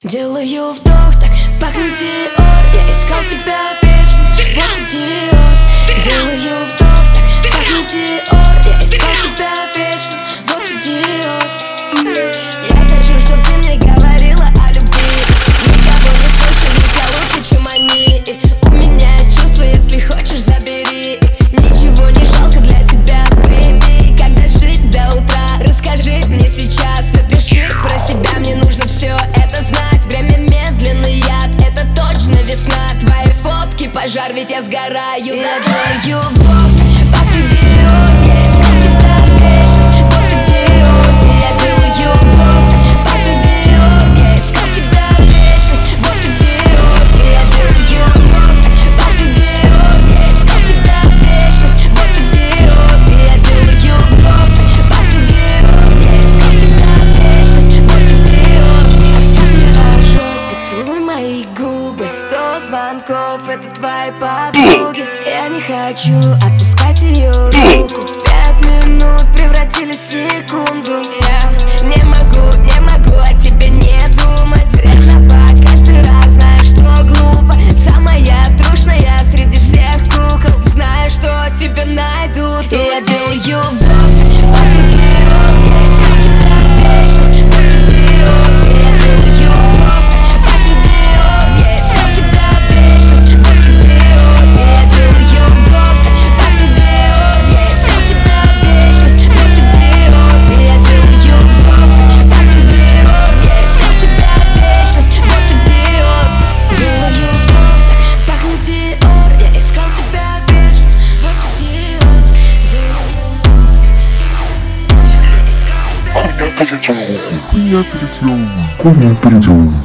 Делаю вдох, так пахнет Диор. Я искал тебя вечно, вот идиот. Делаю вдох, так пахнет Диор. Я искал тебя вечно, вот идиот. Я хочу, чтоб ты мне говорила о любви. Никого не слышу, ведь я лучше, чем они. У меня есть чувства, если хочешь, забери. Ничего не жалко для тебя, бэйби. Когда жить до утра, расскажи мне сейчас. Напиши про себя, мне нужно все это знать. Время медленный яд, это точно весна. Твои фотки пожар, ведь я сгораю. Я делаю вдох, пахнет Диор. Я искал тебя вечность, вот идиот. Я делаю вдох, пахнет Диор. Я искал тебя вечность, вот идиот. Я делаю вдох, пахнет Диор. Я искал тебя вечность, вот идиот. Я делаю вдох, пахнет Диор. Я искал тебя вечность, вот идиот. Оставь мне ожог, поцелуй мои губы. 100 звонков, это твои подруги. Я не хочу отпускать ее руку. 5 минут превратились в секунду. Я не могу о тебе не думать. Ревновать каждый раз, знаю, что глупо. Самая трушная среди всех кукол. Знаю, что тебя найдут. И я делаю вдох, пахнет Диор. Я искал тебя вечность, вот идиот. И я делаю вдох, пахнет Диор. Я искал тебя вечность, вот идиот. И я делаю вдох, пахнет Диор. Я искал тебя вечность, вот идиот. И я делаю вдох, пахнет Диор. Я искал тебя вечность, вот идиот. Делаю вдох, так пахнет Диор. Я искал тебя вечно, вот идиот. Делаю вдох, я искал тебя. Хуйня переделана.